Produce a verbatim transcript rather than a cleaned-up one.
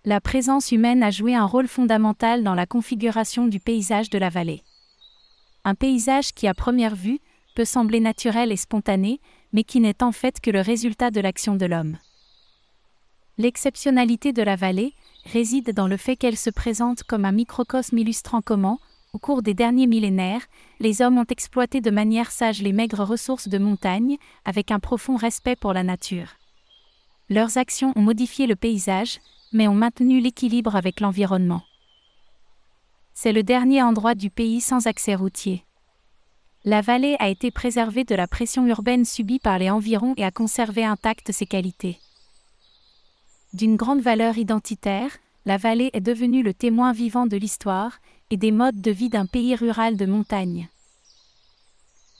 La présence humaine a joué un rôle fondamental dans la configuration du paysage de la vallée. Un paysage qui, à première vue, peut sembler naturel et spontané, mais qui n'est en fait que le résultat de l'action de l'homme. L'exceptionnalité de la vallée réside dans le fait qu'elle se présente comme un microcosme illustrant comment, au cours des derniers millénaires, les hommes ont exploité de manière sage les maigres ressources de montagne, avec un profond respect pour la nature. Leurs actions ont modifié le paysage, mais ont maintenu l'équilibre avec l'environnement. C'est le dernier endroit du pays sans accès routier. La vallée a été préservée de la pression urbaine subie par les environs et a conservé intactes ses qualités. D'une grande valeur identitaire, la vallée est devenue le témoin vivant de l'histoire et des modes de vie d'un pays rural de montagne.